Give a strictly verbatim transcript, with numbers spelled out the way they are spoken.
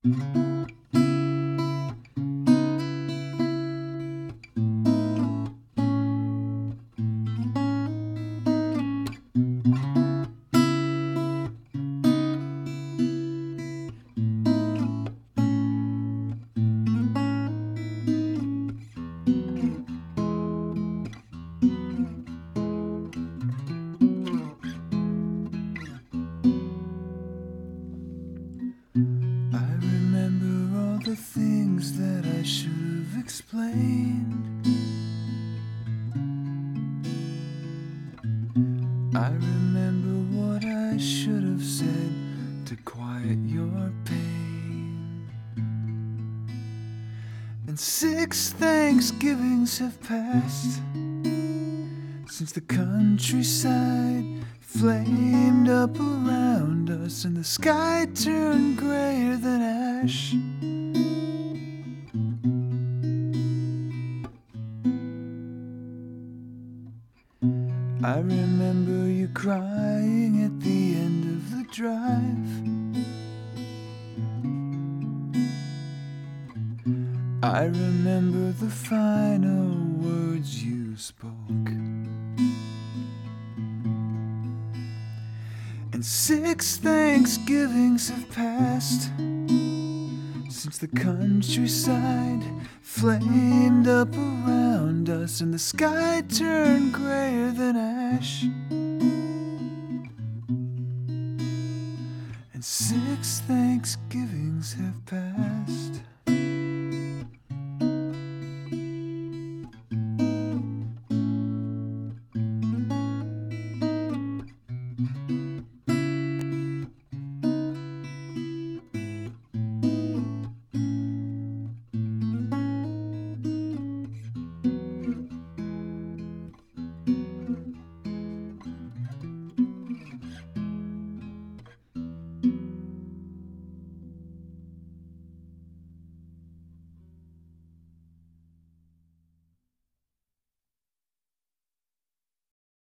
I remember all the things that I should have explained. I remember what I should have said to quiet your pain. And six Thanksgivings have passed since the countryside flamed up around us and the sky turned grayer than ash. I remember you crying at the end of the drive. I remember the final words you spoke. And six Thanksgivings have passed since the countryside flamed up around us and the sky turned grayer than ash. And six Thanksgivings have passed.